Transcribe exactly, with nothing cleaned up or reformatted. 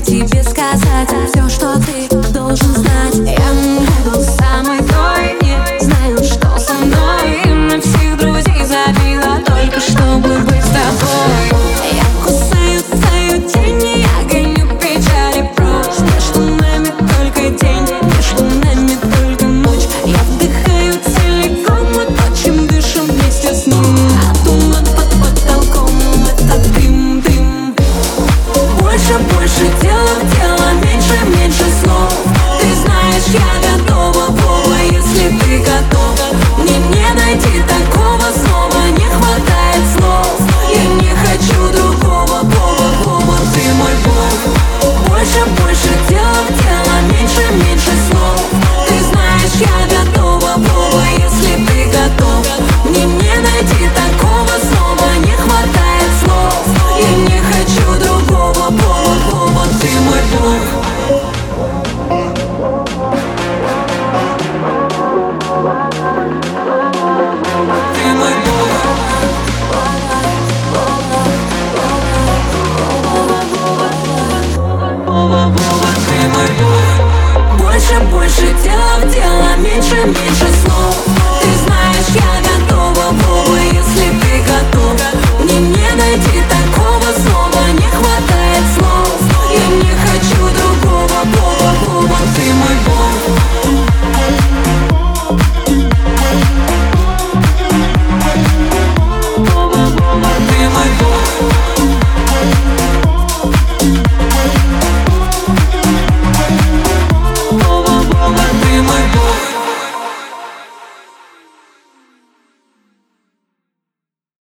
тебе сказать все, что ты должен знать. Я буду самой той, не знаю, что со мной. И на всех друзей забила только чтобы быть с тобой. Я кусаю твою тень, и я гоню печали прочь. Между нами только день, между нами только ночь. Я вдыхаю целиком и то, чем дышим вместе с ним. А туман под потолком — это дым, дым. Больше, больше дела в дело, меньше, меньше слов. Ты знаешь, я готова, Вова, если ты готов. Мне не найти такого снова, не хватает слов. Я не хочу другого, Вова, Вова, ты мой Бог. Больше, больше дела в дело, меньше, меньше слов. Ты знаешь, я готова, Вова, если ты готов. Мне не найти такого снова, не хватает слов. Я не хочу другого, Вова, Вова, ты мой Бог. Ты мой Бог. Вова, Вова, ты мой Бог. Больше, больше дела в дело, меньше, меньше слов.